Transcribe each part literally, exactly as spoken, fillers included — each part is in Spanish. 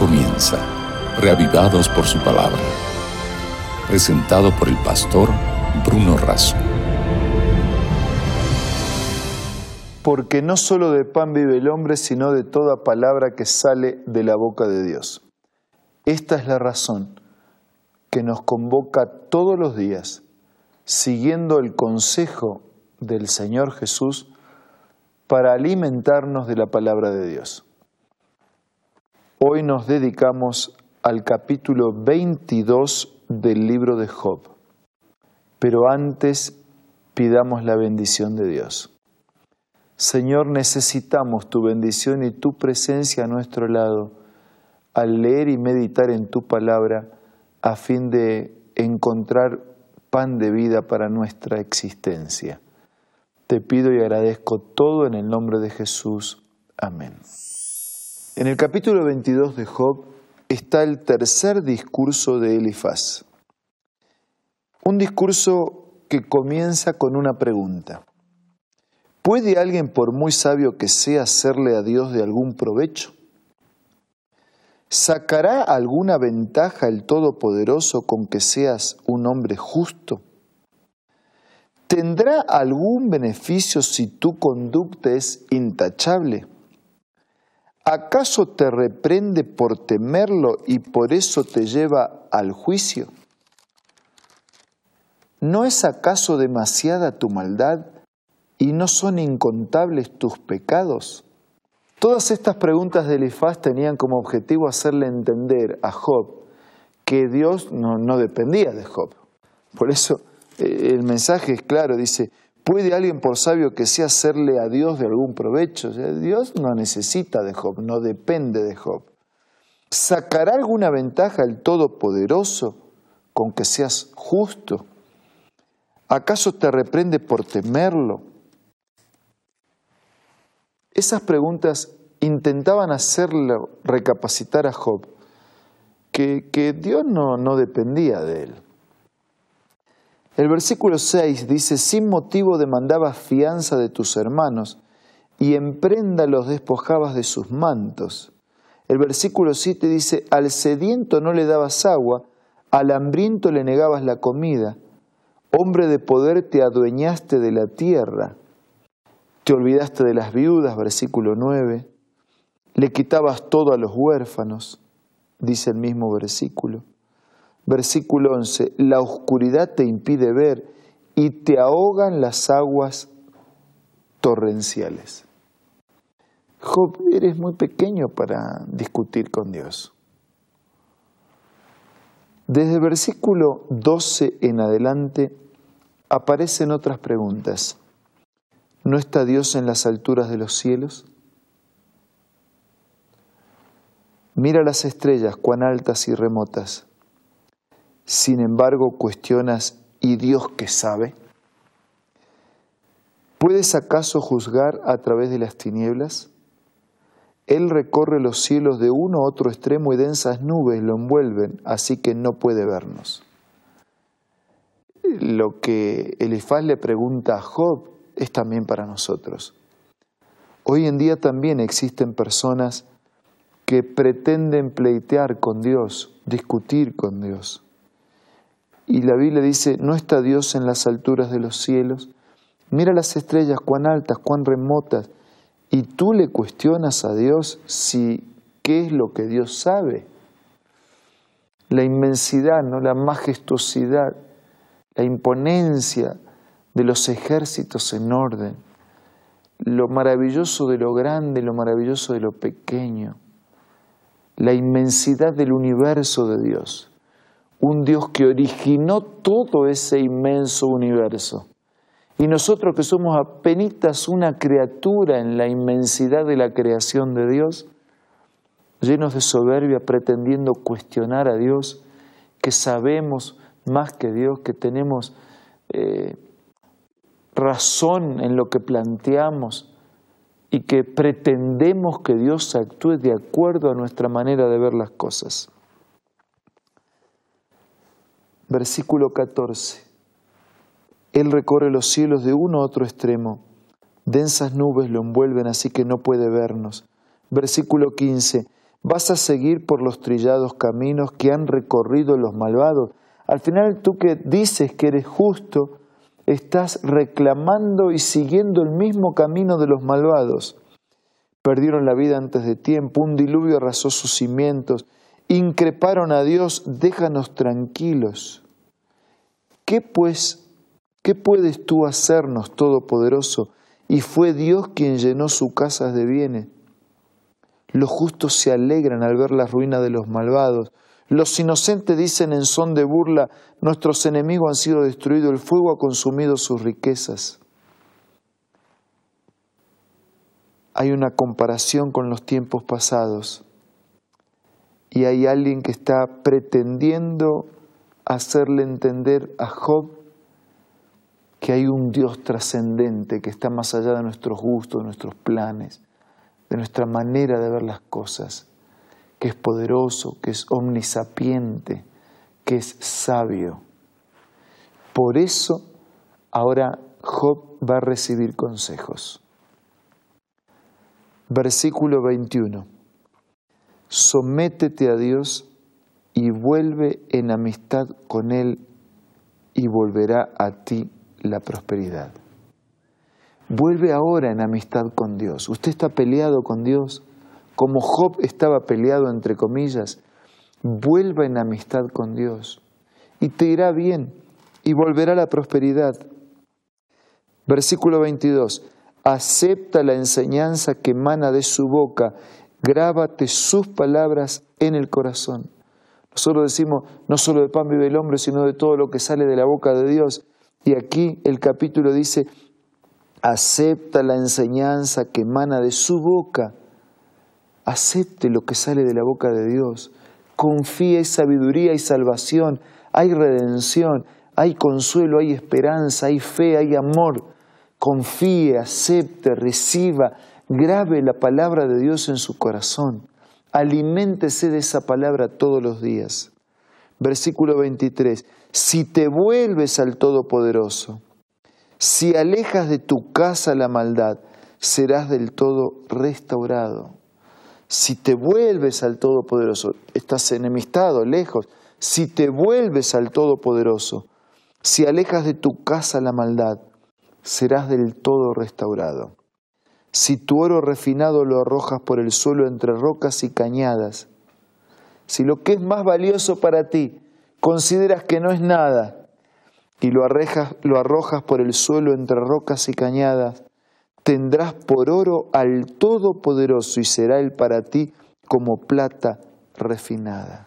comienza, reavivados por su palabra. Presentado por el pastor Bruno Razo. Porque no solo de pan vive el hombre, sino de toda palabra que sale de la boca de Dios. Esta es la razón que nos convoca todos los días, siguiendo el consejo del Señor Jesús, para alimentarnos de la palabra de Dios. Hoy nos dedicamos al capítulo veintidós del libro de Job, pero antes pidamos la bendición de Dios. Señor, necesitamos tu bendición y tu presencia a nuestro lado al leer y meditar en tu palabra a fin de encontrar pan de vida para nuestra existencia. Te pido y agradezco todo en el nombre de Jesús. Amén. En el capítulo veintidós de Job está el tercer discurso de Elifaz. Un discurso que comienza con una pregunta. ¿Puede alguien, por muy sabio que sea, hacerle a Dios de algún provecho? ¿Sacará alguna ventaja el Todopoderoso con que seas un hombre justo? ¿Tendrá algún beneficio si tu conducta es intachable? ¿Acaso te reprende por temerlo y por eso te lleva al juicio? ¿No es acaso demasiada tu maldad y no son incontables tus pecados? Todas estas preguntas de Elifaz tenían como objetivo hacerle entender a Job que Dios no, no dependía de Job. Por eso eh, el mensaje es claro, dice, ¿puede alguien por sabio que sea hacerle a Dios de algún provecho? O sea, Dios no necesita de Job, no depende de Job. ¿Sacará alguna ventaja el Todopoderoso con que seas justo? ¿Acaso te reprende por temerlo? Esas preguntas intentaban hacerlo recapacitar a Job que, que Dios no, no dependía de él. El versículo seis dice, sin motivo demandabas fianza de tus hermanos y en prenda los despojabas de sus mantos. El versículo siete dice, al sediento no le dabas agua, al hambriento le negabas la comida. Hombre de poder, te adueñaste de la tierra. Te olvidaste de las viudas, versículo nueve. Le quitabas todo a los huérfanos, dice el mismo versículo. Versículo once. La oscuridad te impide ver y te ahogan las aguas torrenciales. Job, eres muy pequeño para discutir con Dios. Desde el versículo doce en adelante aparecen otras preguntas. ¿No está Dios en las alturas de los cielos? Mira las estrellas, cuán altas y remotas. Sin embargo, cuestionas, ¿y Dios qué sabe? ¿Puedes acaso juzgar a través de las tinieblas? Él recorre los cielos de uno a otro extremo y densas nubes lo envuelven, así que no puede vernos. Lo que Elifaz le pregunta a Job es también para nosotros. Hoy en día también existen personas que pretenden pleitear con Dios, discutir con Dios. Y la Biblia dice, ¿no está Dios en las alturas de los cielos? Mira las estrellas, cuán altas, cuán remotas. Y tú le cuestionas a Dios si qué es lo que Dios sabe. La inmensidad, ¿no? La majestuosidad, la imponencia de los ejércitos en orden, lo maravilloso de lo grande, lo maravilloso de lo pequeño, la inmensidad del universo de Dios, un Dios que originó todo ese inmenso universo. Y nosotros que somos apenitas una criatura en la inmensidad de la creación de Dios, llenos de soberbia, pretendiendo cuestionar a Dios, que sabemos más que Dios, que tenemos eh, razón en lo que planteamos y que pretendemos que Dios actúe de acuerdo a nuestra manera de ver las cosas. Versículo catorce. Él recorre los cielos de uno a otro extremo. Densas nubes lo envuelven, así que no puede vernos. Versículo quince. ¿Vas a seguir por los trillados caminos que han recorrido los malvados? Al final, tú que dices que eres justo, estás reclamando y siguiendo el mismo camino de los malvados. Perdieron la vida antes de tiempo, un diluvio arrasó sus cimientos, increparon a Dios, déjanos tranquilos. ¿Qué pues, qué puedes tú hacernos, Todopoderoso? Y fue Dios quien llenó su casa de bienes. Los justos se alegran al ver la ruina de los malvados. Los inocentes dicen en son de burla, nuestros enemigos han sido destruidos, el fuego ha consumido sus riquezas. Hay una comparación con los tiempos pasados y hay alguien que está pretendiendo hacerle entender a Job que hay un Dios trascendente que está más allá de nuestros gustos, de nuestros planes, de nuestra manera de ver las cosas, que es poderoso, que es omnisapiente, que es sabio. Por eso ahora Job va a recibir consejos. Versículo veintiuno. Sométete a Dios y vuelve en amistad con Él y volverá a ti la prosperidad. Vuelve ahora en amistad con Dios. Usted está peleado con Dios, como Job estaba peleado entre comillas. Vuelva en amistad con Dios y te irá bien y volverá la prosperidad. Versículo veintidós. Acepta la enseñanza que emana de su boca, grábate sus palabras en el corazón. Nosotros decimos, no solo de pan vive el hombre, sino de todo lo que sale de la boca de Dios. Y aquí el capítulo dice, acepta la enseñanza que emana de su boca. Acepte lo que sale de la boca de Dios. Confía, hay sabiduría, hay salvación, hay redención, hay consuelo, hay esperanza, hay fe, hay amor. Confíe, acepte, reciba, grabe la palabra de Dios en su corazón. Aliméntese de esa palabra todos los días. Versículo veintitrés. Si te vuelves al Todopoderoso, si alejas de tu casa la maldad, serás del todo restaurado. Si te vuelves al Todopoderoso, estás enemistado, lejos. Si te vuelves al Todopoderoso, si alejas de tu casa la maldad, serás del todo restaurado. Si tu oro refinado lo arrojas por el suelo entre rocas y cañadas, si lo que es más valioso para ti consideras que no es nada y lo arrojas, lo arrojas por el suelo entre rocas y cañadas, tendrás por oro al Todopoderoso y será él para ti como plata refinada.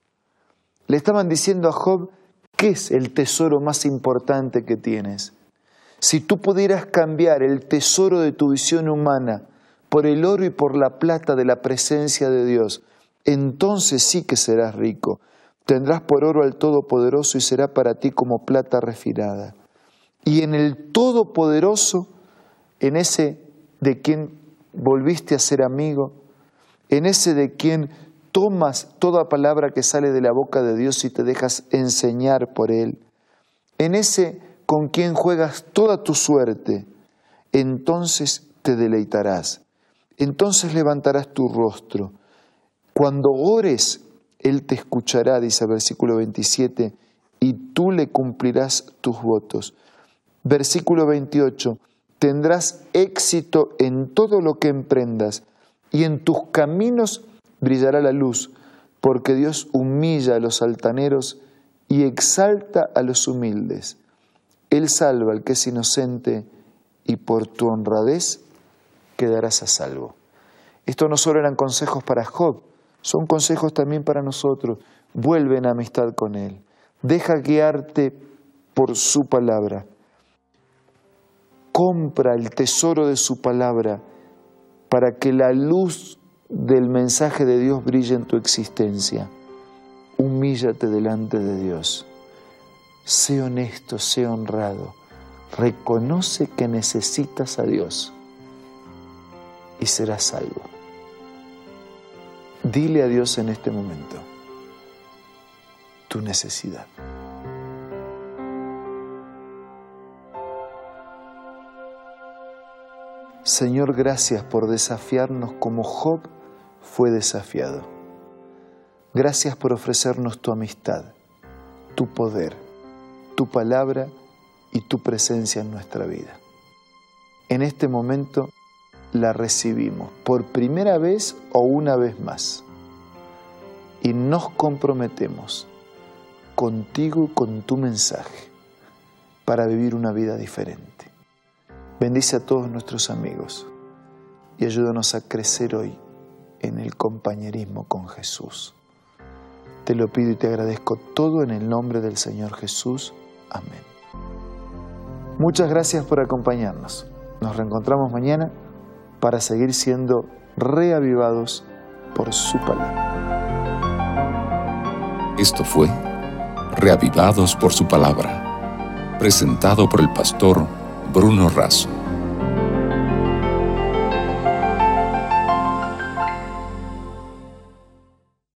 Le estaban diciendo a Job, ¿qué es el tesoro más importante que tienes? Si tú pudieras cambiar el tesoro de tu visión humana por el oro y por la plata de la presencia de Dios, entonces sí que serás rico. Tendrás por oro al Todopoderoso y será para ti como plata refinada. Y en el Todopoderoso, en ese de quien volviste a ser amigo, en ese de quien tomas toda palabra que sale de la boca de Dios y te dejas enseñar por Él, en ese con quien juegas toda tu suerte, entonces te deleitarás, entonces levantarás tu rostro. Cuando ores, Él te escuchará, dice el versículo veintisiete, y tú le cumplirás tus votos. Versículo veintiocho, tendrás éxito en todo lo que emprendas, y en tus caminos brillará la luz, porque Dios humilla a los altaneros y exalta a los humildes. Él salva al que es inocente y por tu honradez quedarás a salvo. Esto no solo eran consejos para Job, son consejos también para nosotros. Vuelve en amistad con Él. Deja guiarte por su palabra. Compra el tesoro de su palabra para que la luz del mensaje de Dios brille en tu existencia. Humíllate delante de Dios. Sé honesto, sé honrado. Reconoce que necesitas a Dios y serás salvo. Dile a Dios en este momento tu necesidad. Señor, gracias por desafiarnos como Job fue desafiado. Gracias por ofrecernos tu amistad, tu poder, tu palabra y tu presencia en nuestra vida. En este momento la recibimos por primera vez o una vez más y nos comprometemos contigo, con tu mensaje, para vivir una vida diferente. Bendice a todos nuestros amigos y ayúdanos a crecer hoy en el compañerismo con Jesús. Te lo pido y te agradezco todo en el nombre del Señor Jesús. Amén. Muchas gracias por acompañarnos. Nos reencontramos mañana para seguir siendo reavivados por su palabra. Esto fue Reavivados por su palabra, presentado por el pastor Bruno Razo.